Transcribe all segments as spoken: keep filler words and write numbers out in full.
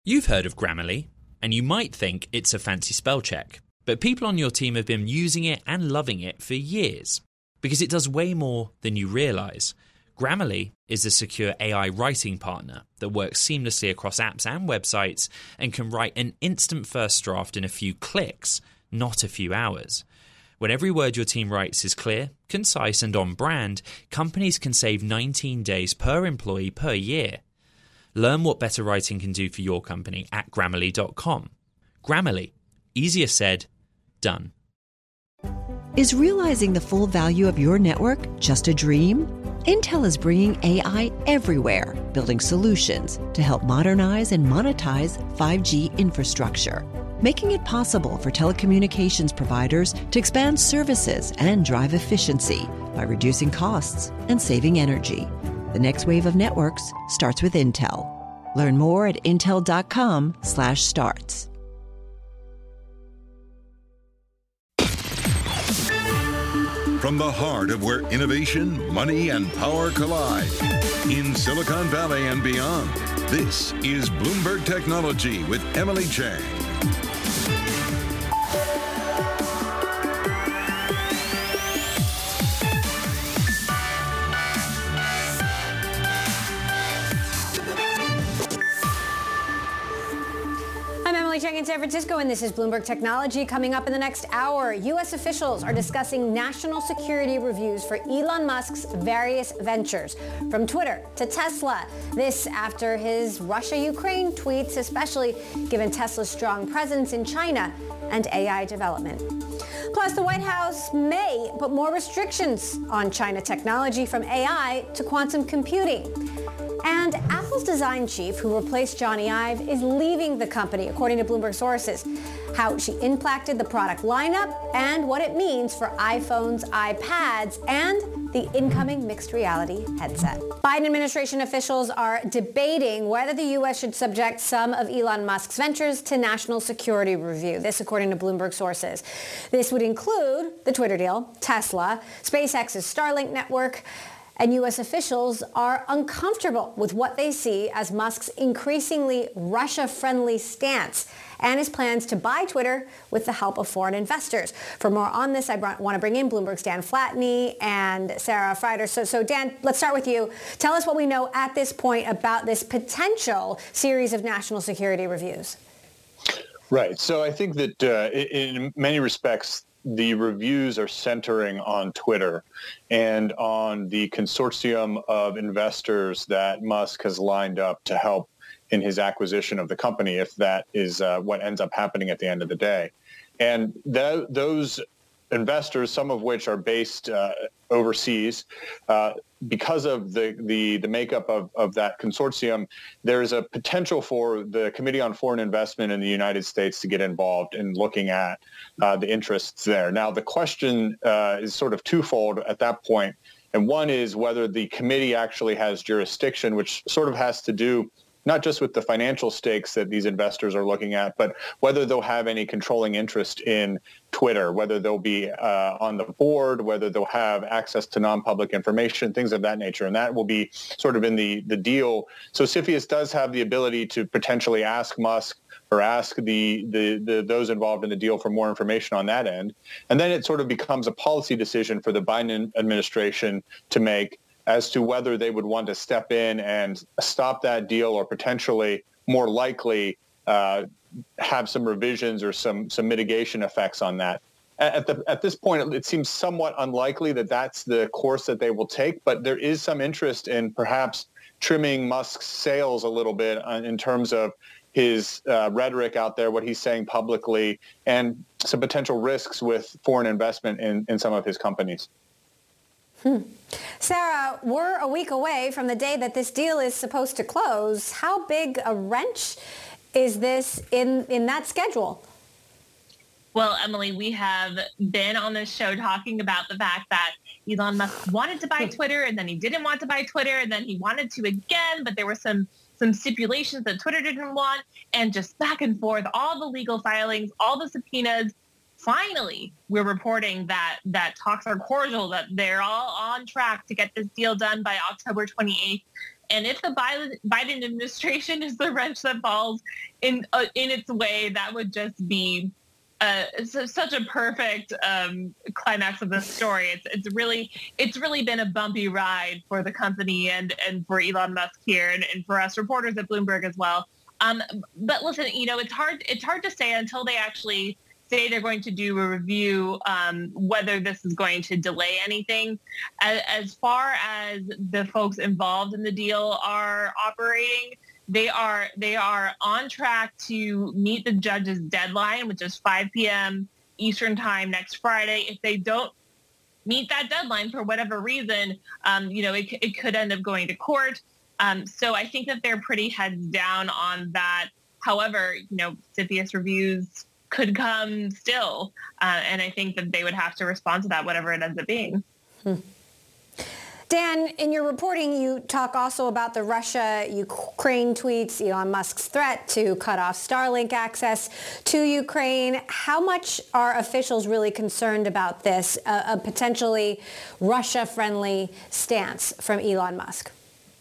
You've heard of Grammarly, and you might think it's a fancy spell check, but people on your team have been using it and loving it for years because it does way more than you realise. Grammarly is a secure A I writing partner that works seamlessly across apps and websites and can write an instant first draft in a few clicks, not a few hours. When every word your team writes is clear, concise and on brand, companies can save nineteen days per employee per year. Learn what better writing can do for your company at Grammarly dot com. Grammarly. Easier said, done. Is realizing the full value of your network just a dream? Intel is bringing A I everywhere, building solutions to help modernize and monetize five G infrastructure, making it possible for telecommunications providers to expand services and drive efficiency by reducing costs and saving energy. The next wave of networks starts with Intel. Learn more at intel dot com slash starts. From the heart of where innovation, money, and power collide, in Silicon Valley and beyond, this is Bloomberg Technology with Emily Chang. Chang in San Francisco, and this is Bloomberg Technology. Coming up in the next hour, U S officials are discussing national security reviews for Elon Musk's various ventures, from Twitter to Tesla. This after his Russia-Ukraine tweets, especially given Tesla's strong presence in China and A I development. Plus, the White House may put more restrictions on China technology, from A I to quantum computing. And Apple's design chief, who replaced Johnny Ive, is leaving the company, according to Bloomberg sources. How she impacted the product lineup and what it means for iPhones, iPads, and the incoming mixed reality headset. Biden administration officials are debating whether the U S should subject some of Elon Musk's ventures to national security review. This, according to Bloomberg sources. This would include the Twitter deal, Tesla, SpaceX's Starlink network, and U S officials are uncomfortable with what they see as Musk's increasingly Russia-friendly stance and his plans to buy Twitter with the help of foreign investors. For more on this, I want to bring in Bloomberg's Dan Flatney and Sarah Frieder. So, so Dan, let's start with you. Tell us what we know at this point about this potential series of national security reviews. Right. So I think that uh, in many respects, the reviews are centering on Twitter and on the consortium of investors that Musk has lined up to help in his acquisition of the company, if that is uh, what ends up happening at the end of the day. And th- those investors, some of which are based uh, overseas, uh, because of the, the, the makeup of, of that consortium, there's a potential for the Committee on Foreign Investment in the United States to get involved in looking at uh, the interests there. Now, the question uh, is sort of twofold at that point. And one is whether the committee actually has jurisdiction, which sort of has to do not just with the financial stakes that these investors are looking at, but whether they'll have any controlling interest in Twitter, whether they'll be uh, on the board, whether they'll have access to non-public information, things of that nature. And that will be sort of in the, the deal. So CFIUS does have the ability to potentially ask Musk or ask the, the, the those involved in the deal for more information on that end. And then it sort of becomes a policy decision for the Biden administration to make as to whether they would want to step in and stop that deal, or potentially, more likely, uh, have some revisions or some some mitigation effects on that. At the at this point, it seems somewhat unlikely that that's the course that they will take, but there is some interest in perhaps trimming Musk's sails a little bit in terms of his uh, rhetoric out there, what he's saying publicly, and some potential risks with foreign investment in, in some of his companies. Hmm. Sarah, we're a week away from the day that this deal is supposed to close. How big a wrench is this in, in that schedule? Well, Emily, we have been on this show talking about the fact that Elon Musk wanted to buy Twitter, and then he didn't want to buy Twitter, and then he wanted to again, but there were some some stipulations that Twitter didn't want, and just back and forth, all the legal filings, all the subpoenas. Finally, we're reporting that that talks are cordial, that they're all on track to get this deal done by October twenty-eighth. And if the Biden, Biden administration is the wrench that falls in uh, in its way, that would just be uh, so, such a perfect um, climax of this story. It's it's really it's really been a bumpy ride for the company and and for Elon Musk here, and, and for us reporters at Bloomberg as well. Um, but listen, you know, it's hard it's hard to say until they actually say they're going to do a review, um, whether this is going to delay anything. As, as far as the folks involved in the deal are operating, they are they are on track to meet the judge's deadline, which is five p.m. Eastern time next Friday. If they don't meet that deadline for whatever reason, um, you know, it, it could end up going to court. Um, so I think that they're pretty heads down on that. However, you know, CFIUS reviews could come still. Uh, and I think that they would have to respond to that, whatever it ends up being. Hmm. Dan, in your reporting, you talk also about the Russia-Ukraine tweets, Elon Musk's threat to cut off Starlink access to Ukraine. How much are officials really concerned about this, uh, a potentially Russia-friendly stance from Elon Musk?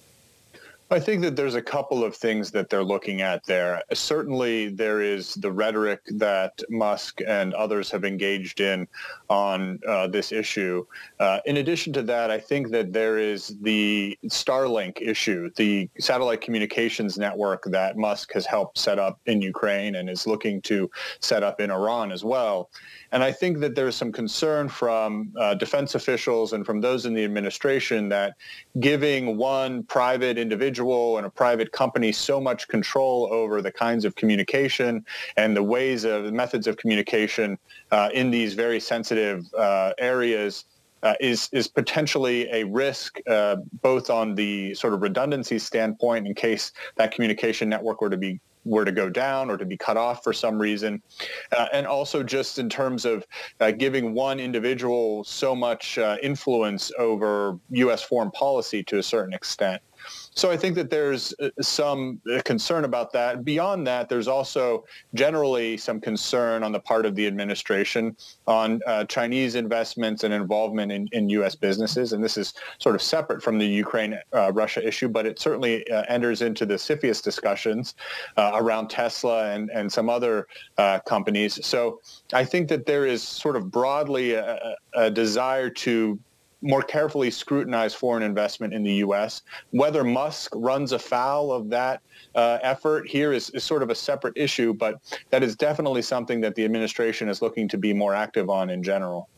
I think that there's a couple of things that they're looking at there. Certainly, there is the rhetoric that Musk and others have engaged in on uh, this issue. Uh, in addition to that, I think that there is the Starlink issue, the satellite communications network that Musk has helped set up in Ukraine and is looking to set up in Iran as well. And I think that there's some concern from uh, defense officials and from those in the administration that giving one private individual and a private company so much control over the kinds of communication and the ways of the methods of communication uh, in these very sensitive uh, areas uh, is is potentially a risk, uh, both on the sort of redundancy standpoint in case that communication network were to be were to go down or to be cut off for some reason, uh, and also just in terms of uh, giving one individual so much uh, influence over U S foreign policy to a certain extent. So I think that there's some concern about that. Beyond that, there's also generally some concern on the part of the administration on uh, Chinese investments and involvement in, in U S businesses. And this is sort of separate from the Ukraine-Russia uh, issue, but it certainly uh, enters into the CFIUS discussions uh, around Tesla and, and some other uh, companies. So I think that there is sort of broadly a, a desire to more carefully scrutinize foreign investment in the U S. Whether Musk runs afoul of that uh, effort here is, is sort of a separate issue, but that is definitely something that the administration is looking to be more active on in general.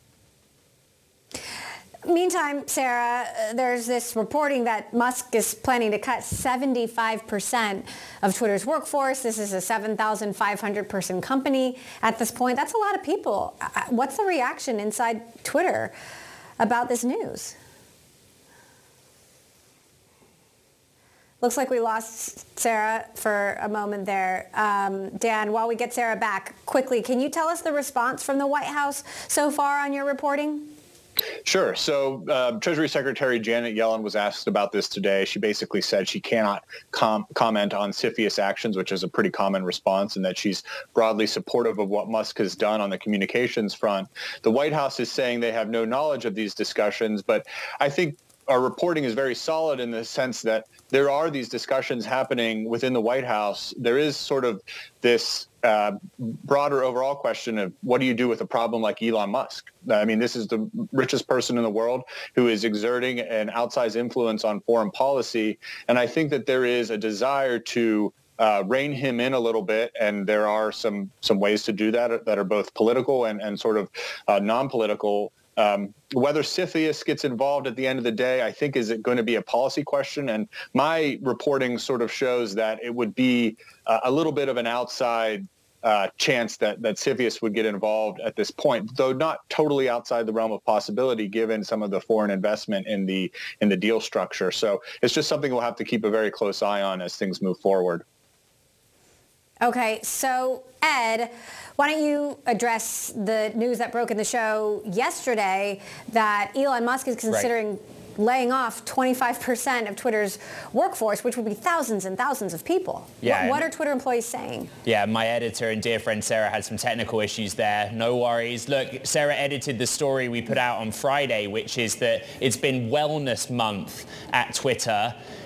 Meantime, Sarah, there's this reporting that Musk is planning to cut seventy-five percent of Twitter's workforce. This is a seven thousand five hundred person company at this point. That's a lot of people. What's the reaction inside Twitter about this news? Looks like we lost Sarah for a moment there. Um, Dan, while we get Sarah back, quickly, can you tell us the response from the White House so far on your reporting? Sure. So uh, Treasury Secretary Janet Yellen was asked about this today. She basically said she cannot com- comment on CFIUS actions, which is a pretty common response, and that she's broadly supportive of what Musk has done on the communications front. The White House is saying they have no knowledge of these discussions, but I think our reporting is very solid in the sense that there are these discussions happening within the White House. There is sort of this uh, broader overall question of what do you do with a problem like Elon Musk? I mean, this is the richest person in the world who is exerting an outsized influence on foreign policy. And I think that there is a desire to Uh, rein him in a little bit, and there are some some ways to do that that are both political and, and sort of uh, non-political. Um, whether CFIUS gets involved at the end of the day, I think, is it going to be a policy question? And my reporting sort of shows that it would be uh, a little bit of an outside uh, chance that, that CFIUS would get involved at this point, though not totally outside the realm of possibility given some of the foreign investment in the in the deal structure. So it's just something we'll have to keep a very close eye on as things move forward. Okay, so Ed, why don't you address the news that broke in the show yesterday that Elon Musk is considering right. laying off twenty-five percent of Twitter's workforce, which would be thousands and thousands of people. Yeah, what, what are Twitter employees saying? Yeah, my editor and dear friend Sarah had some technical issues there. No worries. Look, Sarah edited the story we put out on Friday, which is that it's been Wellness Month at Twitter.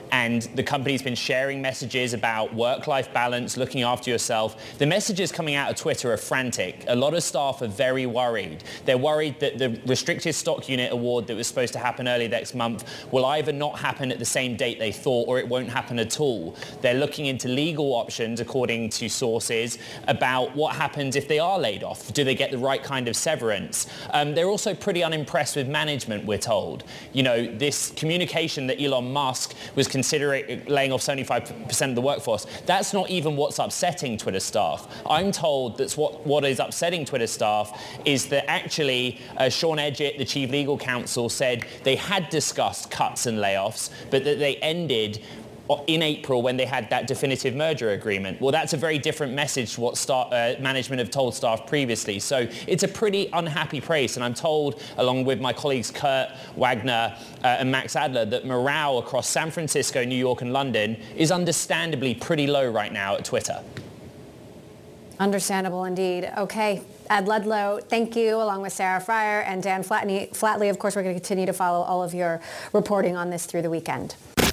and the company's been sharing messages about work-life balance, looking after yourself. The messages coming out of Twitter are frantic. A lot of staff are very worried. They're worried that the restricted stock unit award that was supposed to happen early next month will either not happen at the same date they thought, or it won't happen at all. They're looking into legal options, according to sources, about what happens if they are laid off. Do they get the right kind of severance? Um, they're also pretty unimpressed with management, we're told. You know, this communication that Elon Musk was considering laying off seventy-five percent of the workforce, that's not even what's upsetting Twitter staff. I'm told that's what, what is upsetting Twitter staff is that actually uh, Sean Edgett, the chief legal counsel, said they had discussed cuts and layoffs, but that they ended in April when they had that definitive merger agreement. Well, that's a very different message to what staff, uh, management have told staff previously. So it's a pretty unhappy place. And I'm told, along with my colleagues Kurt Wagner uh, and Max Adler, that morale across San Francisco, New York and London is understandably pretty low right now at Twitter. Understandable indeed. Okay. Ed Ludlow, thank you, along with Sarah Friar and Dan Flatley. Flatley, of course, we're going to continue to follow all of your reporting on this through the weekend.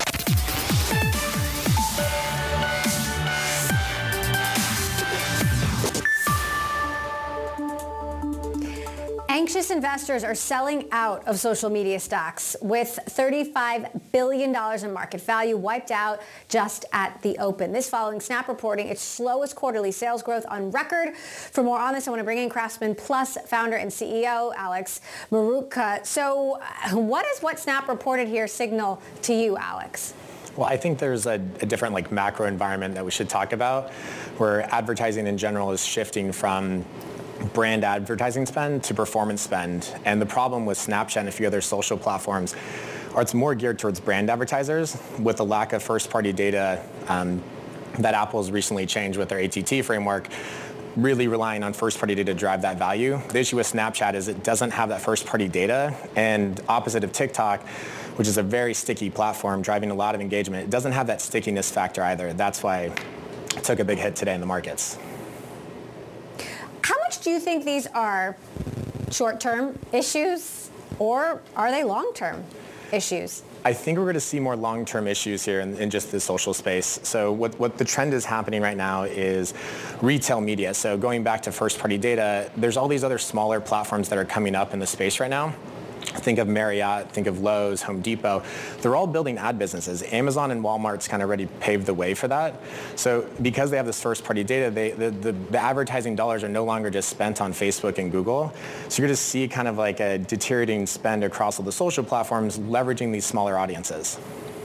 Anxious investors are selling out of social media stocks, with thirty-five billion dollars in market value wiped out just at the open. This following Snap reporting its slowest quarterly sales growth on record. For more on this, I want to bring in Craftsman Plus founder and C E O Alex Marutka. So what does what Snap reported here signal to you, Alex? Well, I think there's a, a different like macro environment that we should talk about, where advertising in general is shifting from brand advertising spend to performance spend. And the problem with Snapchat and a few other social platforms are it's more geared towards brand advertisers with the lack of first-party data um, that Apple's recently changed with their A T T framework, really relying on first-party data to drive that value. The issue with Snapchat is it doesn't have that first-party data, and opposite of TikTok, which is a very sticky platform driving a lot of engagement, it doesn't have that stickiness factor either. That's why it took a big hit today in the markets. How much do you think these are short-term issues, or are they long-term issues? I think we're going to see more long-term issues here in, in just the social space. So what, what the trend is happening right now is retail media. So going back to first-party data, there's all these other smaller platforms that are coming up in the space right now. Think of Marriott, think of Lowe's, Home Depot. They're all building ad businesses. Amazon and Walmart's kind of already paved the way for that. So because they have this first-party data, they, the, the, the advertising dollars are no longer just spent on Facebook and Google. So you're going to see kind of like a deteriorating spend across all the social platforms, leveraging these smaller audiences.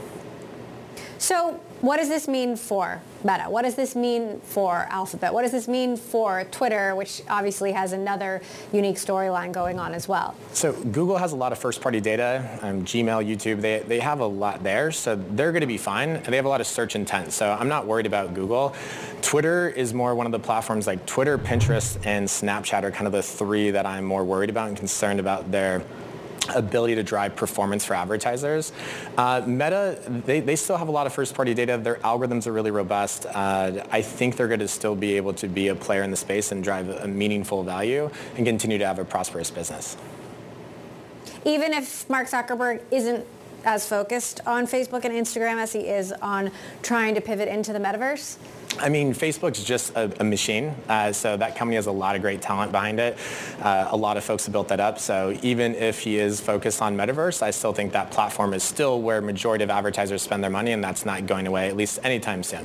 So what does this mean for Meta? What does this mean for Alphabet? What does this mean for Twitter, which obviously has another unique storyline going on as well? So Google has a lot of first-party data. Um, Gmail, YouTube, they, they have a lot there, so they're going to be fine. And they have a lot of search intent, so I'm not worried about Google. Twitter is more one of the platforms like Twitter, Pinterest, and Snapchat are kind of the three that I'm more worried about and concerned about their ability to drive performance for advertisers. Uh, Meta, they, they still have a lot of first-party data. Their algorithms are really robust. Uh, I think they're going to still be able to be a player in the space and drive a meaningful value and continue to have a prosperous business. Even if Mark Zuckerberg isn't as focused on Facebook and Instagram as he is on trying to pivot into the metaverse? I mean, Facebook's just a, a machine, uh, so that company has a lot of great talent behind it. Uh, a lot of folks have built that up, so even if he is focused on metaverse, I still think that platform is still where majority of advertisers spend their money, and that's not going away, at least anytime soon.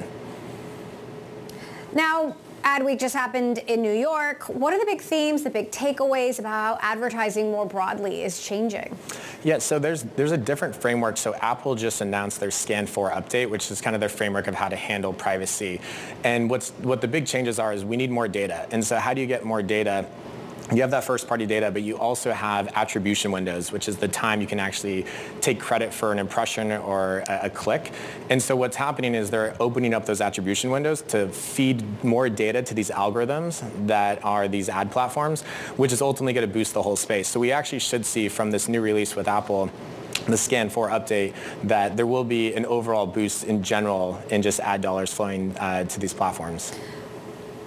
Now, Ad Week just happened in New York. What are the big themes, the big takeaways about how advertising more broadly is changing? Yeah, so there's there's a different framework. So Apple just announced their Scan four update, which is kind of their framework of how to handle privacy. And what's what the big changes are is we need more data. And so how do you get more data? You have that first-party data, but you also have attribution windows, which is the time you can actually take credit for an impression or a, a click. And so what's happening is they're opening up those attribution windows to feed more data to these algorithms that are these ad platforms, which is ultimately going to boost the whole space. So we actually should see from this new release with Apple, the Scan four update, that there will be an overall boost in general in just ad dollars flowing uh, to these platforms.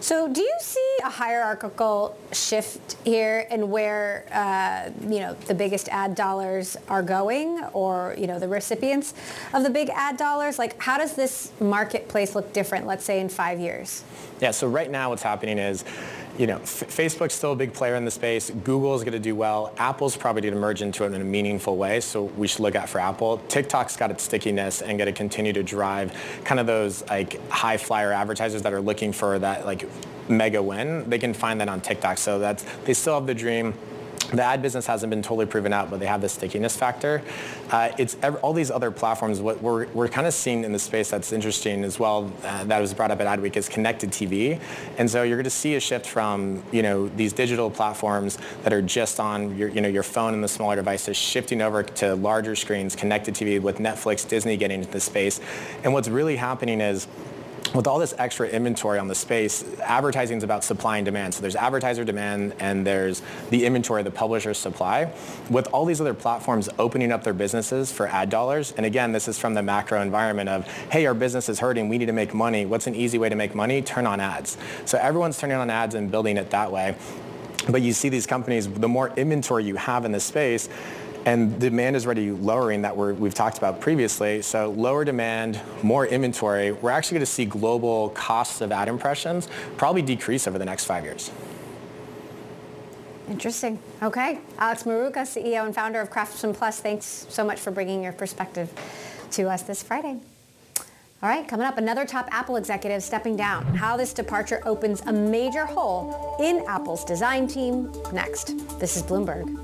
So do you see a hierarchical shift here in where, uh, you know, the biggest ad dollars are going, or, you know, the recipients of the big ad dollars? Like, how does this marketplace look different, let's say, in five years? Yeah, so right now what's happening is, you know, F- Facebook's still a big player in the space. Google's going to do well. Apple's probably going to merge into it in a meaningful way, so we should look at for Apple. TikTok's got its stickiness and going to continue to drive kind of those like high flyer advertisers that are looking for that like mega win. They can find that on TikTok. So that's they still have the dream. The ad business hasn't been totally proven out, but they have the stickiness factor. Uh, it's ev- all these other platforms. What we're we're kind of seeing in the space that's interesting as well, uh, that was brought up at Adweek, is connected T V. And so you're going to see a shift from you know these digital platforms that are just on your you know your phone and the smaller devices, shifting over to larger screens, connected T V, with Netflix, Disney getting into the space. And what's really happening is, with all this extra inventory on the space, advertising is about supply and demand. So there's advertiser demand and there's the inventory the publishers supply. With all these other platforms opening up their businesses for ad dollars, and again, this is from the macro environment of, hey, our business is hurting, we need to make money. What's an easy way to make money? Turn on ads. So everyone's turning on ads and building it that way. But you see these companies, the more inventory you have in this space, and demand is already lowering, that we're, we've talked about previously. So lower demand, more inventory. We're actually going to see global costs of ad impressions probably decrease over the next five years. Interesting. Okay. Alex Maruca, C E O and founder of Craftsman Plus, thanks so much for bringing your perspective to us this Friday. All right, coming up, another top Apple executive stepping down. How this departure opens a major hole in Apple's design team. Next. This is Bloomberg.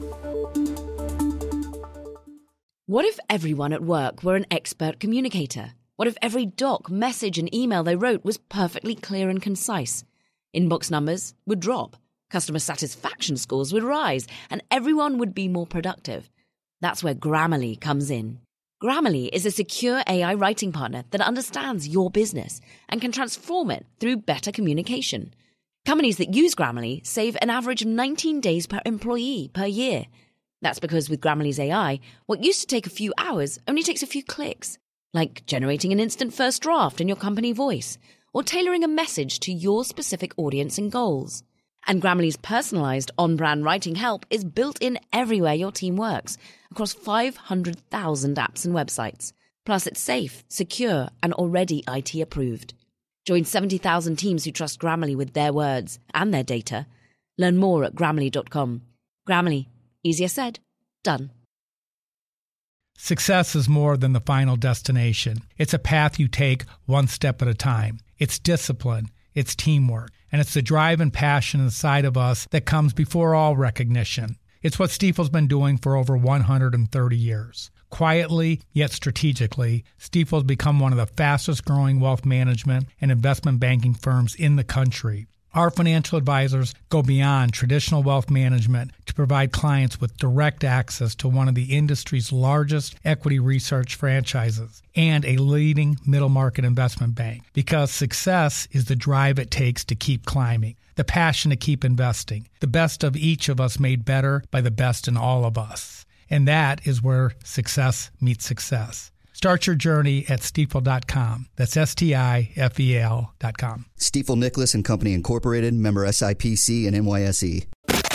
What if everyone at work were an expert communicator? What if every doc, message and email they wrote was perfectly clear and concise? Inbox numbers would drop, customer satisfaction scores would rise, and everyone would be more productive. That's where Grammarly comes in. Grammarly is a secure A I writing partner that understands your business and can transform it through better communication. Companies that use Grammarly save an average of nineteen days per employee per year. That's because with Grammarly's A I, what used to take a few hours only takes a few clicks, like generating an instant first draft in your company voice, or tailoring a message to your specific audience and goals. And Grammarly's personalized on-brand writing help is built in everywhere your team works, across five hundred thousand apps and websites. Plus, it's safe, secure, and already I T approved. Join seventy thousand teams who trust Grammarly with their words and their data. Learn more at Grammarly dot com. Grammarly. Easier said, done. Success is more than the final destination. It's a path you take one step at a time. It's discipline, it's teamwork, and it's the drive and passion inside of us that comes before all recognition. It's what Stifel's been doing for over one hundred thirty years. Quietly, yet strategically, Stifel's become one of the fastest growing wealth management and investment banking firms in the country. Our financial advisors go beyond traditional wealth management to provide clients with direct access to one of the industry's largest equity research franchises and a leading middle market investment bank, because success is the drive it takes to keep climbing, the passion to keep investing, the best of each of us made better by the best in all of us. And that is where success meets success. Start your journey at Stifel dot com. That's S T I F E L dot com. Stifel Nicholas and Company Incorporated, member S I P C and N Y S E.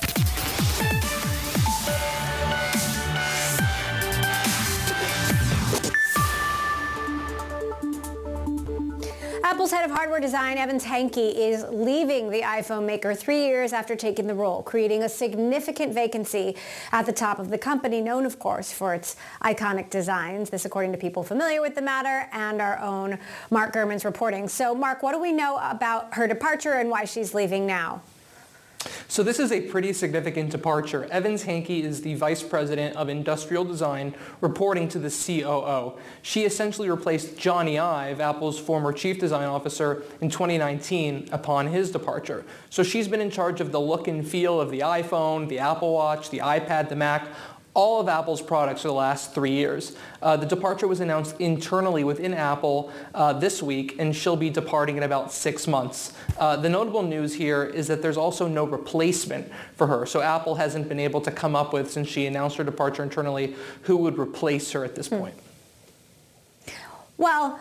Apple's head of hardware design, Evan Hanke, is leaving the iPhone maker three years after taking the role, creating a significant vacancy at the top of the company, known, of course, for its iconic designs. This, according to people familiar with the matter and our own Mark Gurman's reporting. So, Mark, what do we know about her departure and why she's leaving now? So this is a pretty significant departure. Evan Hanke is the Vice President of Industrial Design, reporting to the C O O. She essentially replaced Johnny Ive, Apple's former Chief Design Officer, in twenty nineteen upon his departure. So she's been in charge of the look and feel of the iPhone, the Apple Watch, the iPad, the Mac, all of Apple's products for the last three years. Uh, the departure was announced internally within Apple uh, this week, and she'll be departing in about six months. Uh, the notable news here is that there's also no replacement for her. So Apple hasn't been able to come up with, since she announced her departure internally, who would replace her at this point. Well,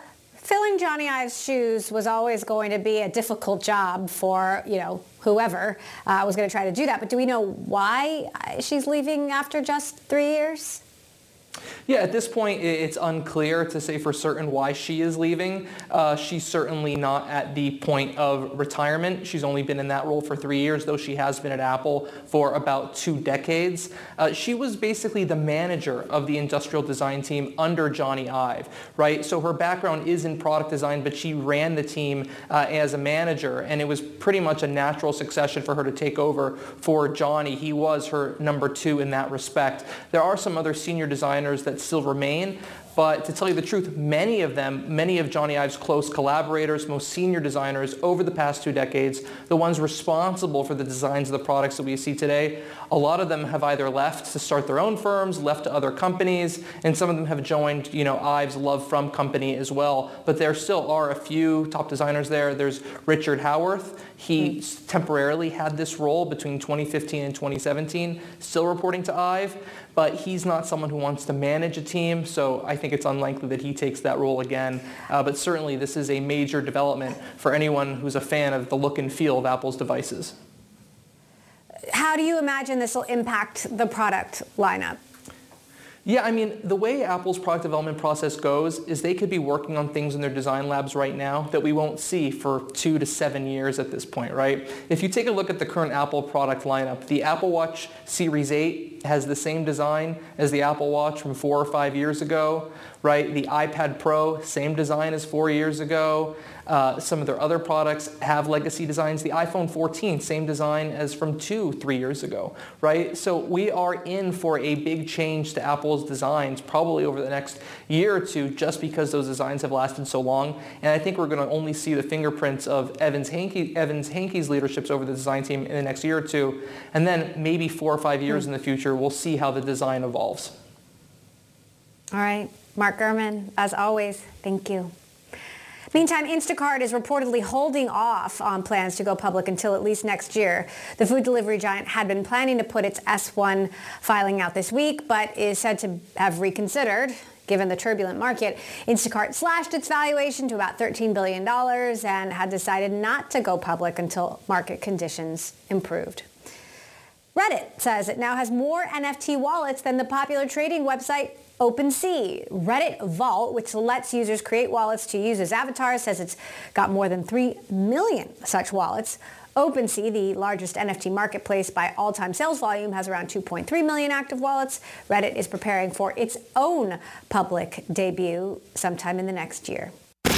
filling Jony Ive's shoes was always going to be a difficult job for, you know, whoever uh, was going to try to do that. But do we know why she's leaving after just three years? Yeah, at this point, it's unclear to say for certain why she is leaving. Uh, she's certainly not at the point of retirement. She's only been in that role for three years, though she has been at Apple for about two decades. Uh, she was basically the manager of the industrial design team under Jony Ive, right? So her background is in product design, but she ran the team uh, as a manager, and it was pretty much a natural succession for her to take over for Jony. He was her number two in that respect. There are some other senior designers that still remain, but to tell you the truth, many of them, many of Jony Ive's close collaborators, most senior designers over the past two decades, the ones responsible for the designs of the products that we see today, a lot of them have either left to start their own firms, left to other companies, and some of them have joined, you know, Ive's Love From company as well. But there still are a few top designers there. There's Richard Howarth. He mm. temporarily had this role between twenty fifteen and twenty seventeen, still reporting to Ive, but he's not someone who wants to manage a team, so I think it's unlikely that he takes that role again. Uh, but certainly this is a major development for anyone who's a fan of the look and feel of Apple's devices. How do you imagine this will impact the product lineup? Yeah, I mean, the way Apple's product development process goes is they could be working on things in their design labs right now that we won't see for two to seven years at this point, right? If you take a look at the current Apple product lineup, the Apple Watch Series eight has the same design as the Apple Watch from four or five years ago, right? The iPad Pro, same design as four years ago. Uh, some of their other products have legacy designs. The iPhone fourteen, same design as from two, three years ago, right? So we are in for a big change to Apple's designs probably over the next year or two just because those designs have lasted so long. And I think we're going to only see the fingerprints of Evans Hankey, Evans Hankey's leaderships over the design team in the next year or two. And then maybe four or five years mm. in the future, we'll see how the design evolves. All right. Mark Gurman, as always, thank you. Meantime, Instacart is reportedly holding off on plans to go public until at least next year. The food delivery giant had been planning to put its S one filing out this week, but is said to have reconsidered. Given the turbulent market, Instacart slashed its valuation to about thirteen billion dollars and had decided not to go public until market conditions improved. Reddit says it now has more N F T wallets than the popular trading website OpenSea. Reddit Vault, which lets users create wallets to use as avatars, says it's got more than three million such wallets. OpenSea, the largest N F T marketplace by all-time sales volume, has around two point three million active wallets. Reddit is preparing for its own public debut sometime in the next year.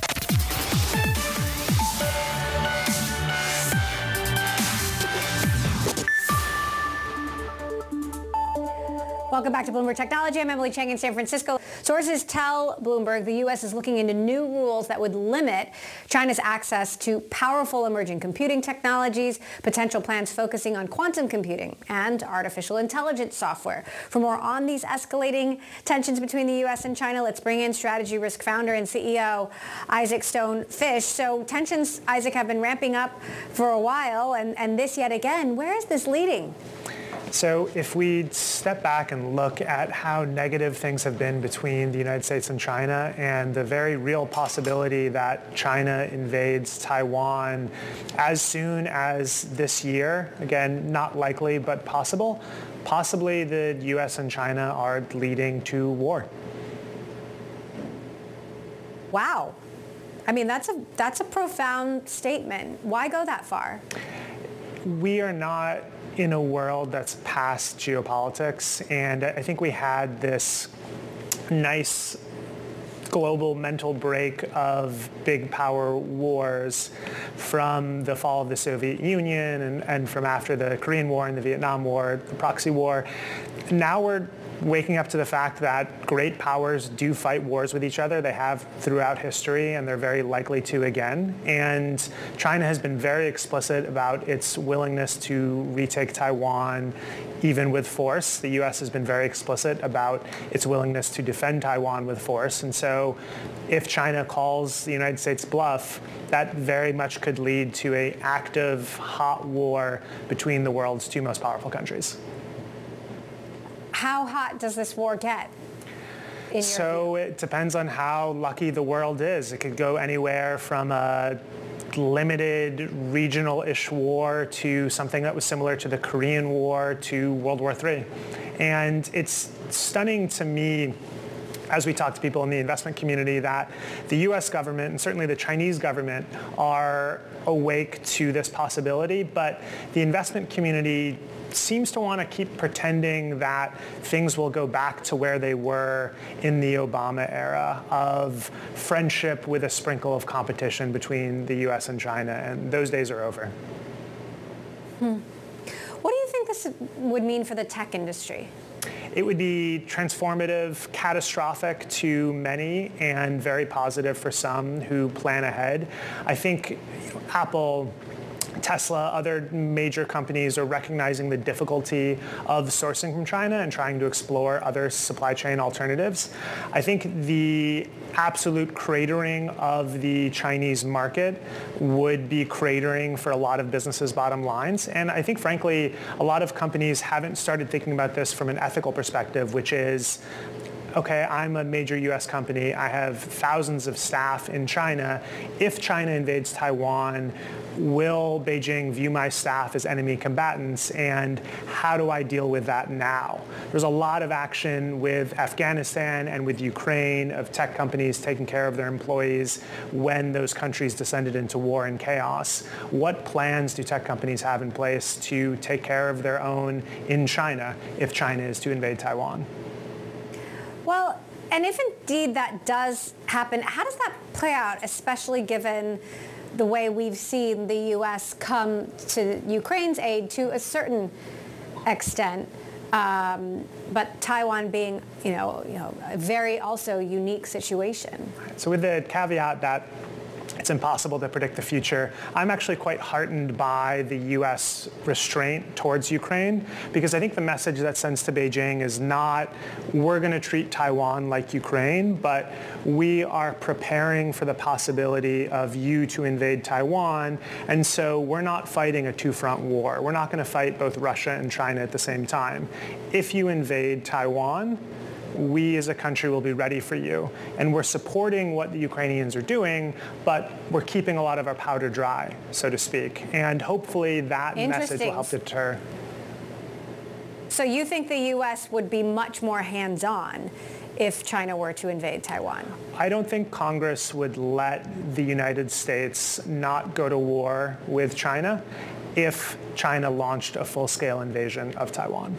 Welcome back to Bloomberg Technology. I'm Emily Chang in San Francisco. Sources tell Bloomberg the U S is looking into new rules that would limit China's access to powerful emerging computing technologies, potential plans focusing on quantum computing and artificial intelligence software. For more on these escalating tensions between the U S and China, let's bring in Strategy Risk founder and C E O Isaac Stone-Fish. So tensions, Isaac, have been ramping up for a while, and, and this yet again. Where is this leading? So if we step back and look at how negative things have been between the United States and China and the very real possibility that China invades Taiwan as soon as this year, again, not likely but possible, possibly the U S and China are leading to war. Wow. I mean, that's a that's a profound statement. Why go that far? We are not in a world that's past geopolitics, and I think we had this nice global mental break of big power wars from the fall of the Soviet Union and, and from after the Korean War and the Vietnam War, the proxy war. Now we're waking up to the fact that great powers do fight wars with each other. They have throughout history, and they're very likely to again. And China has been very explicit about its willingness to retake Taiwan, even with force. The U S has been very explicit about its willingness to defend Taiwan with force. And so if China calls the United States bluff, that very much could lead to an active, hot war between the world's two most powerful countries. How hot does this war get? in So your it depends on how lucky the world is. It could go anywhere from a limited regional-ish war to something that was similar to the Korean War to World War Three. And it's stunning to me, as we talk to people in the investment community, that the U S government and certainly the Chinese government are awake to this possibility, but the investment community seems to want to keep pretending that things will go back to where they were in the Obama era of friendship with a sprinkle of competition between the U S and China, and those days are over. Hmm. What do you think this would mean for the tech industry? It would be transformative, catastrophic to many, and very positive for some who plan ahead. I think you know, Apple, Tesla, other major companies are recognizing the difficulty of sourcing from China and trying to explore other supply chain alternatives. I think the absolute cratering of the Chinese market would be cratering for a lot of businesses' bottom lines. And I think, frankly, a lot of companies haven't started thinking about this from an ethical perspective, which is, okay, I'm a major U S company. I have thousands of staff in China. If China invades Taiwan, will Beijing view my staff as enemy combatants, and how do I deal with that now? There's a lot of action with Afghanistan and with Ukraine of tech companies taking care of their employees when those countries descended into war and chaos. What plans do tech companies have in place to take care of their own in China if China is to invade Taiwan? Well, and if indeed that does happen, how does that play out, especially given the way we've seen the U S come to Ukraine's aid to a certain extent, um, but Taiwan being, you know, you know, a very also unique situation? So with the caveat that it's impossible to predict the future, I'm actually quite heartened by the U S restraint towards Ukraine, because I think the message that sends to Beijing is not, we're going to treat Taiwan like Ukraine, but we are preparing for the possibility of you to invade Taiwan, and so we're not fighting a two-front war. We're not going to fight both Russia and China at the same time. If you invade Taiwan, we as a country will be ready for you. And we're supporting what the Ukrainians are doing, but we're keeping a lot of our powder dry, so to speak. And hopefully that message will help deter. So you think the U S would be much more hands-on if China were to invade Taiwan? I don't think Congress would let the United States not go to war with China if China launched a full-scale invasion of Taiwan.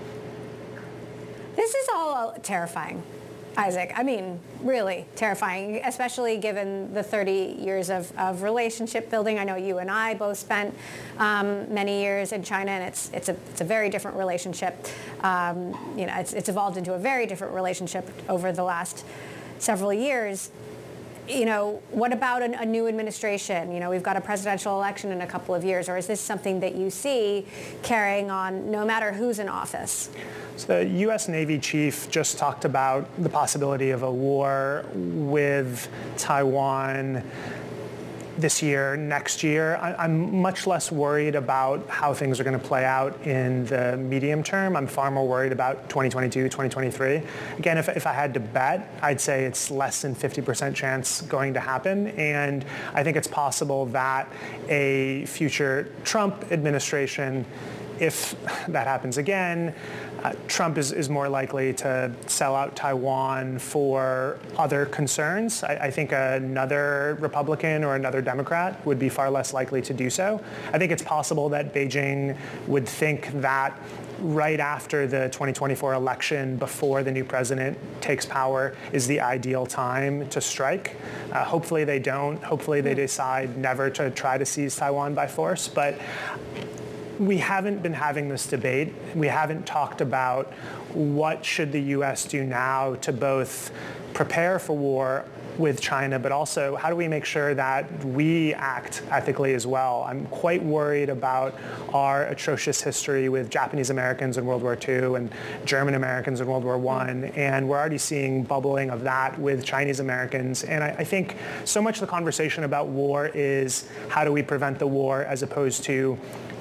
This is all terrifying, Isaac. I mean, really terrifying, especially given the thirty years of, of relationship building. I know you and I both spent um, many years in China, and it's it's a it's a very different relationship. Um, you know, it's it's evolved into a very different relationship over the last several years. You know, what about an, a new administration? You know, we've got a presidential election in a couple of years, or is this something that you see carrying on no matter who's in office? So the U S Navy chief just talked about the possibility of a war with Taiwan this year, next year. I, I'm much less worried about how things are going to play out in the medium term. I'm far more worried about twenty twenty-two, twenty twenty-three. Again, if, if I had to bet, I'd say it's less than fifty percent chance going to happen. And I think it's possible that a future Trump administration, if that happens again, uh, Trump is, is more likely to sell out Taiwan for other concerns. I, I think another Republican or another Democrat would be far less likely to do so. I think it's possible that Beijing would think that right after the twenty twenty-four election, before the new president takes power, is the ideal time to strike. Uh, hopefully they don't. Hopefully they decide never to try to seize Taiwan by force. But we haven't been having this debate. We haven't talked about what should the U S do now to both prepare for war with China, but also how do we make sure that we act ethically as well? I'm quite worried about our atrocious history with Japanese Americans in World War Two and German Americans in World War One, and we're already seeing bubbling of that with Chinese Americans. And I, I think so much of the conversation about war is how do we prevent the war, as opposed to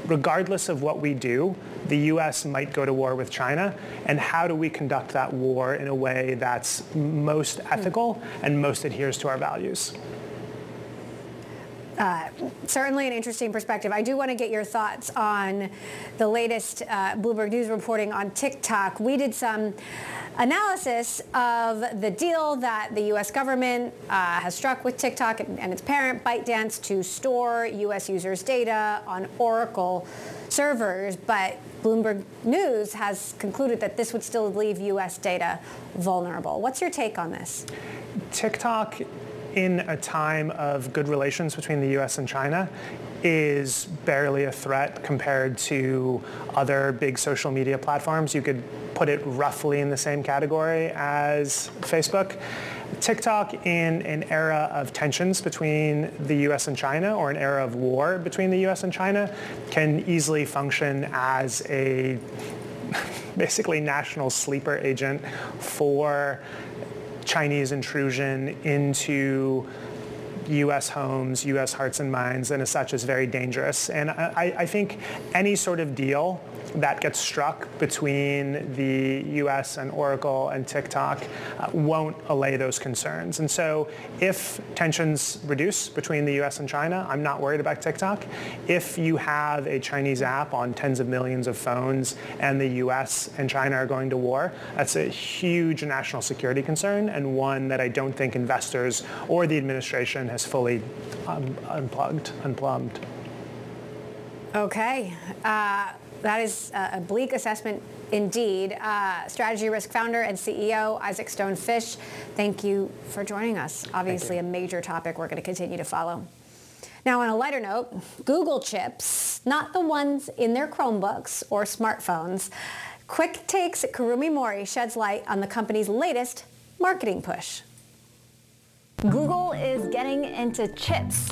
regardless of what we do, the U S might go to war with China, and how do we conduct that war in a way that's most ethical and most adheres to our values? Uh, certainly an interesting perspective. I do want to get your thoughts on the latest uh, Bloomberg News reporting on TikTok. We did some analysis of the deal that the U S government uh, has struck with TikTok and, and its parent ByteDance to store U S users' data on Oracle servers, but Bloomberg News has concluded that this would still leave U S data vulnerable. What's your take on this? TikTok, in a time of good relations between the U S and China, is barely a threat compared to other big social media platforms. You could put it roughly in the same category as Facebook. TikTok, in an era of tensions between the U S and China, or an era of war between the U S and China, can easily function as a basically national sleeper agent for Chinese intrusion into U S homes, U S hearts and minds, and as such is very dangerous. And I, I think any sort of deal that gets struck between the U S and Oracle and TikTok uh, won't allay those concerns. And so if tensions reduce between the U S and China, I'm not worried about TikTok. If you have a Chinese app on tens of millions of phones and the U S and China are going to war, that's a huge national security concern, and one that I don't think investors or the administration has fully um, unplugged, unplumbed. Okay. Uh, That is a bleak assessment indeed. Uh, Strategy Risk founder and C E O Isaac Stone Fish, thank you for joining us. Obviously a major topic we're going to continue to follow. Now, on a lighter note, Google chips, not the ones in their Chromebooks or smartphones. Quick Takes Kurumi Mori sheds light on the company's latest marketing push. Google is getting into chips,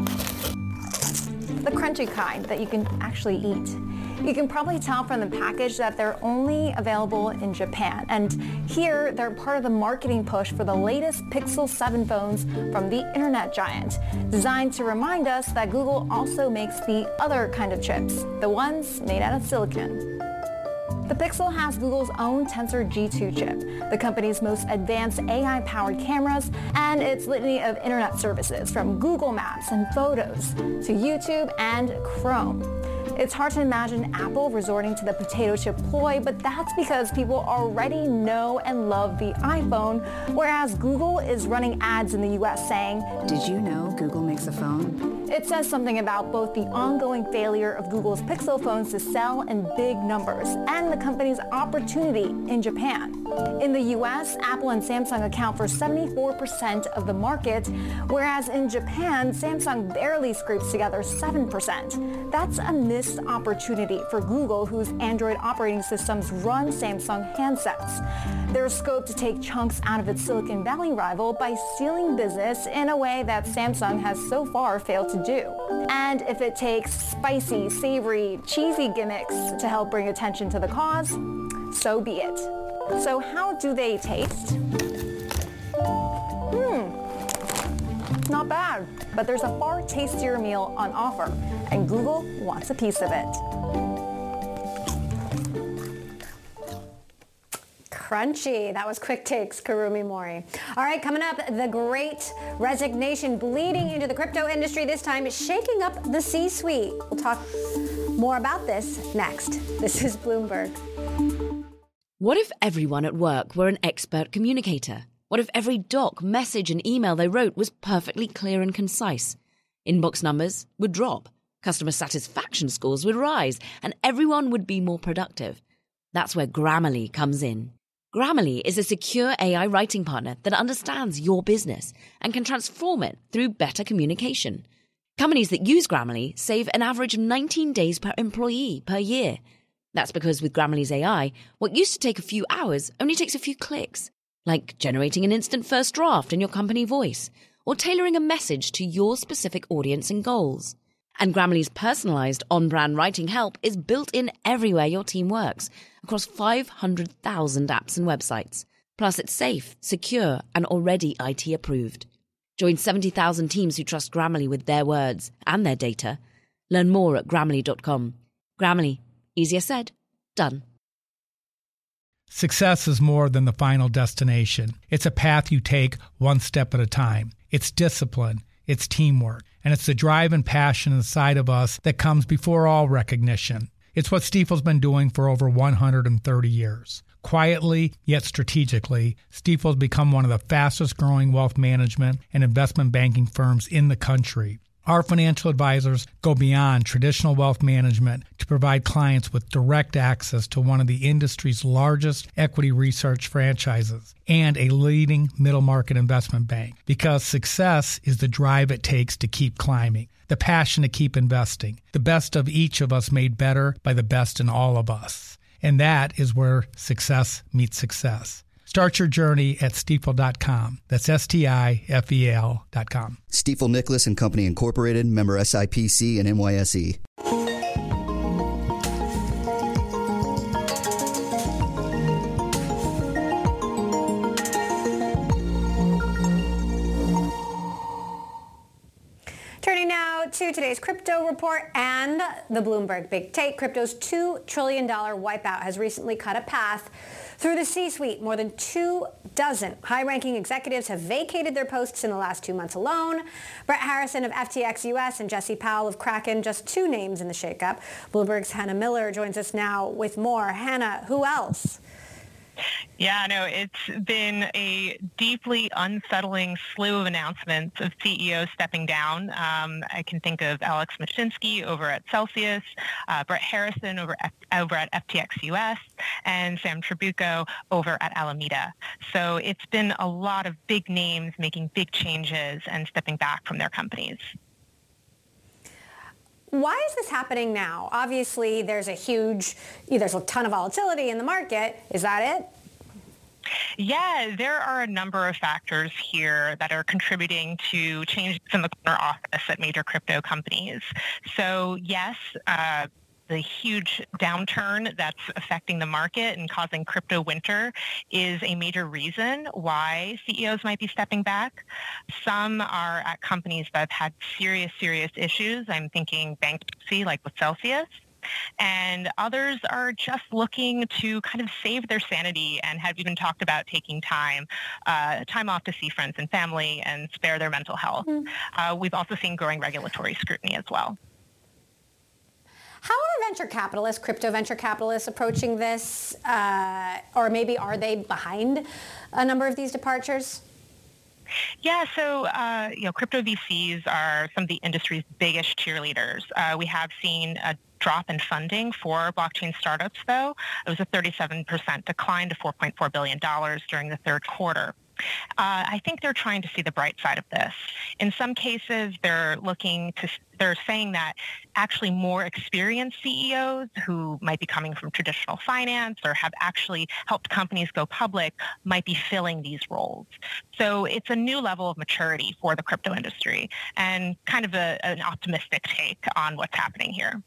the crunchy kind that you can actually eat. You can probably tell from the package that they're only available in Japan. And here, they're part of the marketing push for the latest Pixel seven phones from the internet giant, designed to remind us that Google also makes the other kind of chips, the ones made out of silicon. The Pixel has Google's own Tensor G two chip, the company's most advanced A I-powered cameras, and its litany of internet services, from Google Maps and Photos to YouTube and Chrome. It's hard to imagine Apple resorting to the potato chip ploy, but that's because people already know and love the iPhone, whereas Google is running ads in the U S saying, "Did you know Google makes a phone?" It says something about both the ongoing failure of Google's Pixel phones to sell in big numbers and the company's opportunity in Japan. In the U S, Apple and Samsung account for seventy-four percent of the market, whereas in Japan, Samsung barely scrapes together seven percent. That's a missed opportunity for Google, whose Android operating systems run Samsung handsets. There's scope to take chunks out of its Silicon Valley rival by stealing business in a way that Samsung has so far failed to do. And if it takes spicy, savory, cheesy gimmicks to help bring attention to the cause, so be it. So how do they taste? Hmm, not bad, but there's a far tastier meal on offer, and Google wants a piece of it. Crunchy. That was Quick Takes, Kurumi Mori. All right, coming up, the great resignation bleeding into the crypto industry, this time shaking up the C-suite. We'll talk more about this next. This is Bloomberg. What if everyone at work were an expert communicator? What if every doc, message and email they wrote was perfectly clear and concise? Inbox numbers would drop, customer satisfaction scores would rise, and everyone would be more productive. That's where Grammarly comes in. Grammarly is a secure A I writing partner that understands your business and can transform it through better communication. Companies that use Grammarly save an average of nineteen days per employee per year. That's because with Grammarly's A I, what used to take a few hours only takes a few clicks, like generating an instant first draft in your company voice or tailoring a message to your specific audience and goals. And Grammarly's personalized on-brand writing help is built in everywhere your team works, across five hundred thousand apps and websites. Plus, it's safe, secure, and already I T approved. Join seventy thousand teams who trust Grammarly with their words and their data. Learn more at Grammarly dot com. Grammarly. Easier said, done. Success is more than the final destination. It's a path you take one step at a time. It's discipline, it's teamwork, and it's the drive and passion inside of us that comes before all recognition. It's what Stifel's been doing for over one hundred thirty years. Quietly, yet strategically, Stifel's become one of the fastest growing wealth management and investment banking firms in the country. Our financial advisors go beyond traditional wealth management to provide clients with direct access to one of the industry's largest equity research franchises and a leading middle market investment bank, because success is the drive it takes to keep climbing, the passion to keep investing, the best of each of us made better by the best in all of us. And that is where success meets success. Start your journey at stifel dot com. That's S T I F E L dot com. Stifel Nicolaus and Company Incorporated, member S I P C and N Y S E. Turning now to today's crypto report and the Bloomberg Big Take. Crypto's two trillion dollars wipeout has recently cut a path through the C-suite. More than two dozen high-ranking executives have vacated their posts in the last two months alone. Brett Harrison of F T X U S and Jesse Powell of Kraken, just two names in the shakeup. Bloomberg's Hannah Miller joins us now with more. Hannah, who else? Yeah, no, it's been a deeply unsettling slew of announcements of C E Os stepping down. Um, I can think of Alex Mashinsky over at Celsius, uh, Brett Harrison over F- over at F T X U S, and Sam Trabucco over at Alameda. So it's been a lot of big names making big changes and stepping back from their companies. Why is this happening now? Obviously, there's a huge, there's a ton of volatility in the market. Is that it? Yeah, there are a number of factors here that are contributing to changes in the corner office at major crypto companies. So yes, uh, the huge downturn that's affecting the market and causing crypto winter is a major reason why C E Os might be stepping back. Some are at companies that have had serious, serious issues. I'm thinking bankruptcy, like with Celsius. And others are just looking to kind of save their sanity and have even talked about taking time, uh, time off to see friends and family and spare their mental health. Mm-hmm. Uh, we've also seen growing regulatory scrutiny as well. How are venture capitalists, crypto venture capitalists approaching this? Uh, or maybe are they behind a number of these departures? Yeah, so, uh, you know, crypto V Cs are some of the industry's biggest cheerleaders. Uh, we have seen a drop in funding for blockchain startups, though. It was a thirty-seven percent decline to four point four billion dollars during the third quarter. Uh, I think they're trying to see the bright side of this. In some cases, they're looking to, they're saying that actually more experienced C E Os who might be coming from traditional finance or have actually helped companies go public might be filling these roles. So it's a new level of maturity for the crypto industry and kind of a, an optimistic take on what's happening here.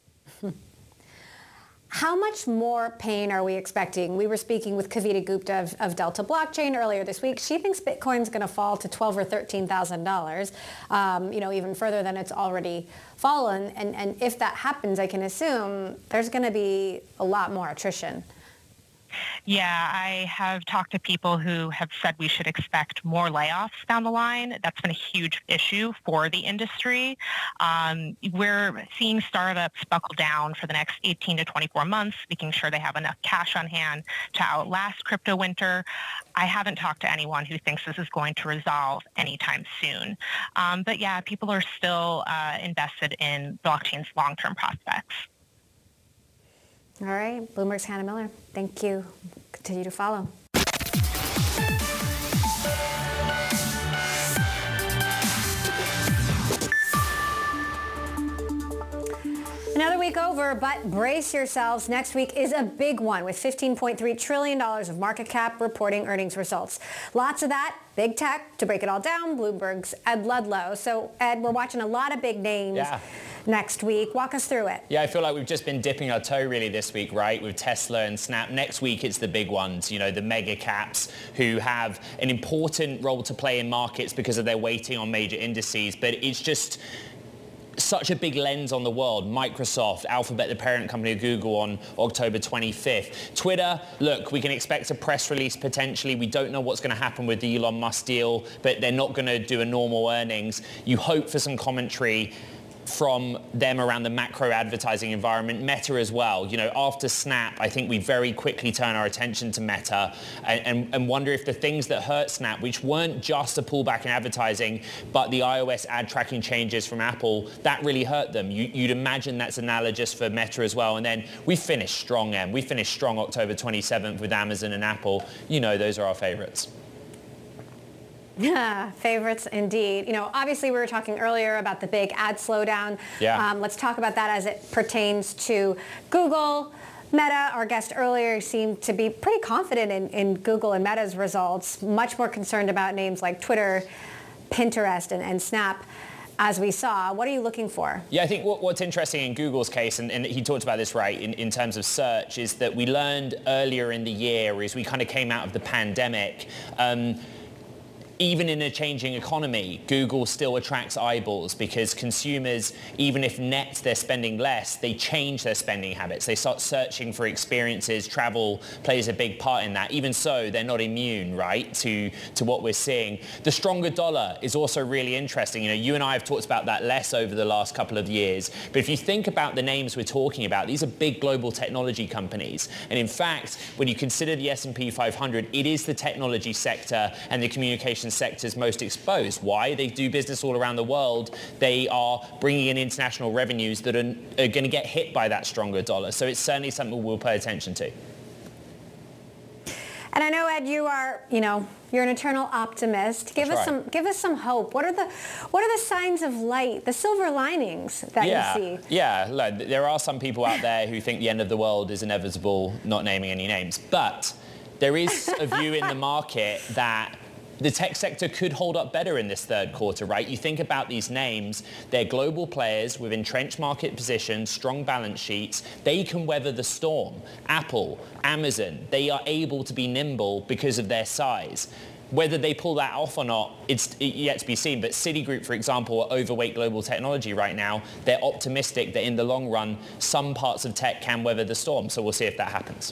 How much more pain are we expecting? We were speaking with Kavita Gupta of, of Delta Blockchain earlier this week. She thinks Bitcoin's going to fall to twelve thousand dollars or thirteen thousand dollars, um, you know, even further than it's already fallen. And, and if that happens, I can assume there's going to be a lot more attrition. Yeah, I have talked to people who have said we should expect more layoffs down the line. That's been a huge issue for the industry. Um, we're seeing startups buckle down for the next eighteen to twenty-four months, making sure they have enough cash on hand to outlast crypto winter. I haven't talked to anyone who thinks this is going to resolve anytime soon. Um, but yeah, people are still uh, invested in blockchain's long-term prospects. All right, Bloomberg's Hannah Miller. Thank you. Continue to follow. Another week over, but brace yourselves. Next week is a big one with fifteen point three trillion dollars of market cap reporting earnings results. Lots of that, big tech. To break it all down, Bloomberg's Ed Ludlow. So, Ed, we're watching a lot of big names. Yeah. Next week. Walk us through it. Yeah, I feel like we've just been dipping our toe really this week, right, with Tesla and Snap. Next week, it's the big ones, you know, the mega caps who have an important role to play in markets because of their weighting on major indices. But it's just such a big lens on the world. Microsoft, Alphabet, the parent company of Google, on October twenty-fifth. Twitter, look, we can expect a press release potentially. We don't know what's going to happen with the Elon Musk deal, but they're not going to do a normal earnings. You hope for some commentary from them around the macro advertising environment. Meta as well. You know, after Snap, I think we very quickly turn our attention to Meta and, and, and wonder if the things that hurt Snap, which weren't just a pullback in advertising, but the iOS ad tracking changes from Apple, that really hurt them. You, you'd imagine that's analogous for Meta as well. And then we finished strong, Em. We finished strong October twenty-seventh with Amazon and Apple. You know, those are our favorites. Yeah, favorites indeed. You know, obviously we were talking earlier about the big ad slowdown. Yeah. Um, let's talk about that as it pertains to Google. Meta, our guest earlier, seemed to be pretty confident in, in Google and Meta's results, much more concerned about names like Twitter, Pinterest, and, and Snap, as we saw. What are you looking for? Yeah, I think what, what's interesting in Google's case, and, and he talked about this, right, in, in terms of search, is that we learned earlier in the year, as we kind of came out of the pandemic, um, even in a changing economy, Google still attracts eyeballs because consumers, even if net they're spending less, they change their spending habits. They start searching for experiences. Travel plays a big part in that. Even so, they're not immune, right, to, to what we're seeing. The stronger dollar is also really interesting. You know, you and I have talked about that less over the last couple of years. But if you think about the names we're talking about, these are big global technology companies. And in fact, when you consider the S and P five hundred, it is the technology sector and the communications sectors most exposed. Why? They do business all around the world. They are bringing in international revenues that are, are going to get hit by that stronger dollar. So it's certainly something we'll pay attention to. And I know, Ed, you are, you know, you're an eternal optimist. Give That's us right. some, give us some hope. What are the, what are the signs of light, the silver linings that yeah, you see? Yeah, look, there are some people out there who think the end of the world is inevitable, not naming any names. But there is a view in the market that the tech sector could hold up better in this third quarter, right? You think about these names, they're global players with entrenched market positions, strong balance sheets. They can weather the storm. Apple, Amazon, they are able to be nimble because of their size. Whether they pull that off or not, it's yet to be seen. But Citigroup, for example, are overweight global technology right now. They're optimistic that in the long run, some parts of tech can weather the storm. So we'll see if that happens.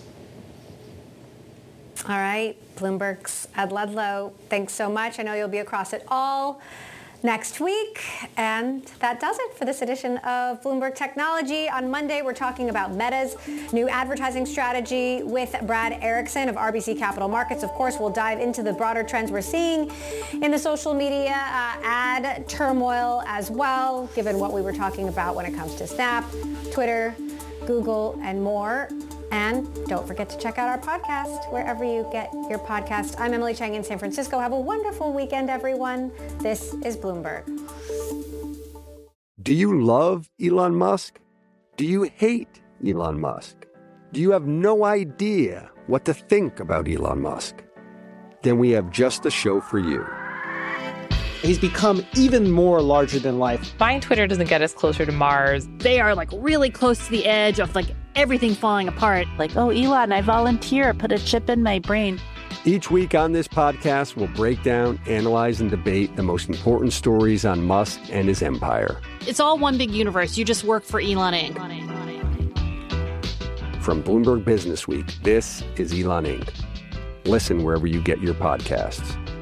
All right, Bloomberg's Ed Ludlow, thanks so much. I know you'll be across it all next week. And that does it for this edition of Bloomberg Technology. On Monday, we're talking about Meta's new advertising strategy with Brad Erickson of R B C Capital Markets. Of course, we'll dive into the broader trends we're seeing in the social media uh, ad turmoil as well, given what we were talking about when it comes to Snap, Twitter, Google, and more. And don't forget to check out our podcast wherever you get your podcast. I'm Emily Chang in San Francisco. Have a wonderful weekend, everyone. This is Bloomberg. Do you love Elon Musk? Do you hate Elon Musk? Do you have no idea what to think about Elon Musk? Then we have just the show for you. He's become even more larger than life. Buying Twitter doesn't get us closer to Mars. They are like really close to the edge of like everything falling apart. Like, oh, Elon, I volunteer. Put a chip in my brain. Each week on this podcast, we'll break down, analyze, and debate the most important stories on Musk and his empire. It's all one big universe. You just work for Elon Incorporated. From Bloomberg Business Week, this is Elon Incorporated. Listen wherever you get your podcasts.